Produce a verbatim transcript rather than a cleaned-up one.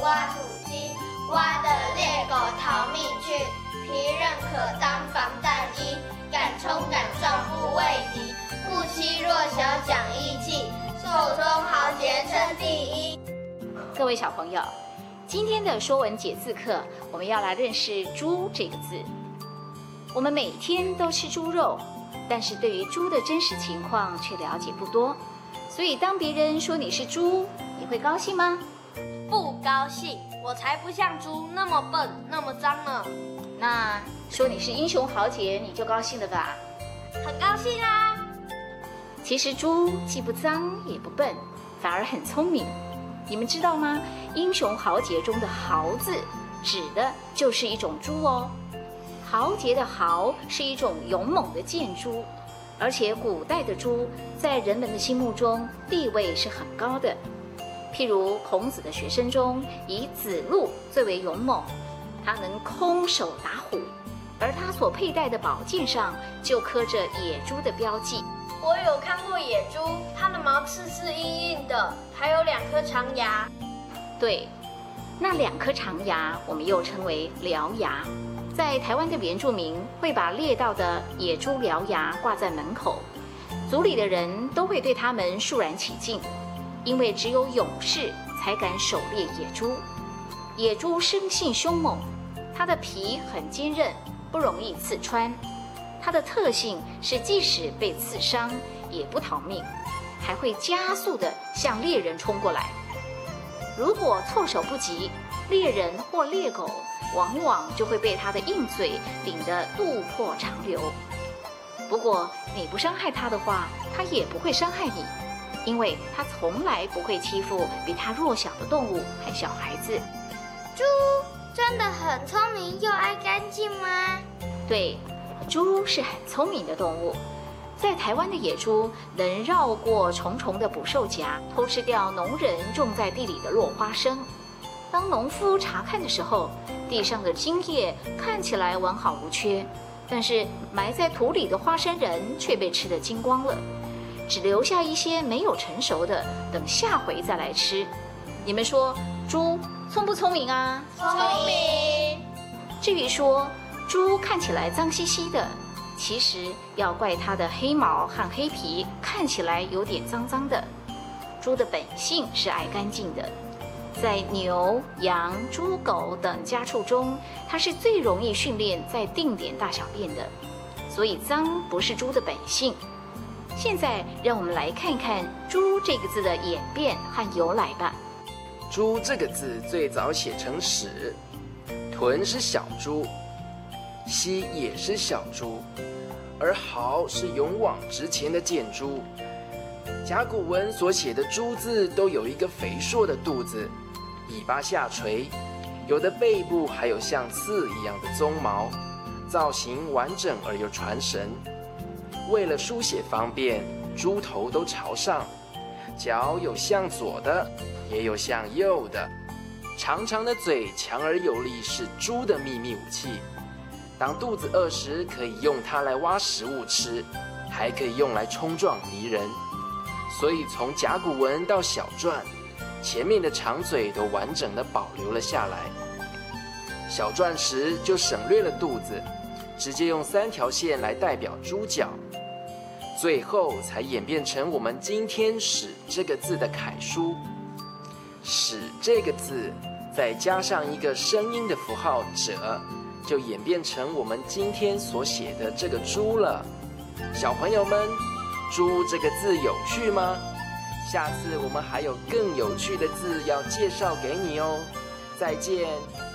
挖土机，挖的猎狗逃命去，皮刃可当防弹衣，敢冲敢撞不畏敌，不欺弱小讲义气，手中豪杰称第一。 各位小朋友，今天的说文解字课，我们要来认识猪这个字。我们每天都吃猪肉，但是对于猪的真实情况却了解不多，所以当别人说你是猪，你会高兴吗？ 不高兴，我才不像猪那么笨那么脏呢。 那说你是英雄豪杰，你就高兴了吧？ 很高兴啊。 其实猪既不脏也不笨，反而很聪明。你们知道吗？英雄豪杰中的豪字指的就是一种猪哦。豪杰的豪是一种勇猛的健猪，而且古代的猪在人们的心目中地位是很高的。譬如孔子的学生中，以子路最为勇猛，他能空手打虎，而他所佩戴的宝剑上就刻着野猪的标记。 我有看过野猪，它的毛刺刺硬硬的，还有两颗长牙。 对，那两颗长牙我们又称为獠牙。在台湾的原住民会把猎到的野猪獠牙挂在门口，族里的人都会对他们肃然起敬，因为只有勇士才敢狩猎野猪。野猪生性凶猛，它的皮很坚韧，不容易刺穿。它的特性是即使被刺伤也不逃命，还会加速地向猎人冲过来。如果措手不及，猎人或猎狗往往就会被它的硬嘴顶得肚破肠流。不过你不伤害它的话，它也不会伤害你，因为它从来不会欺负比它弱小的动物和小孩子。 猪真的很聪明又爱干净吗？ 对，猪是很聪明的动物。在台湾的野猪能绕过重重的捕兽夹，偷吃掉农人种在地里的落花生。当农夫查看的时候，地上的茎叶看起来完好无缺，但是埋在土里的花生仁却被吃得精光了，只留下一些没有成熟的，等下回再来吃。你们说猪聪不聪明啊？ 聪明。 至于说猪看起来脏兮兮的，其实要怪它的黑毛和黑皮看起来有点脏脏的。猪的本性是爱干净的，在牛、羊、猪、狗等家畜中，它是最容易训练在定点大小便的，所以脏不是猪的本性。现在让我们来看看猪这个字的演变和由来吧。 猪这个字最早写成史，豚是小猪，犀也是小猪，而豪是勇往直前的健猪。甲骨文所写的猪字都有一个肥硕的肚子，尾巴下垂，有的背部还有像刺一样的鬃毛，造型完整而又传神。为了书写方便，猪头都朝上，脚有向左的，也有向右的。长长的嘴强而有力，是猪的秘密武器。当肚子饿时，可以用它来挖食物吃，还可以用来冲撞敌人。所以从甲骨文到小篆，前面的长嘴都完整的保留了下来。小篆时就省略了肚子，直接用三条线来代表猪脚，最后才演变成我们今天史这个字的楷书。史这个字再加上一个声音的符号者，就演变成我们今天所写的这个猪了。小朋友们，猪这个字有趣吗？下次我们还有更有趣的字要介绍给你哦。再见。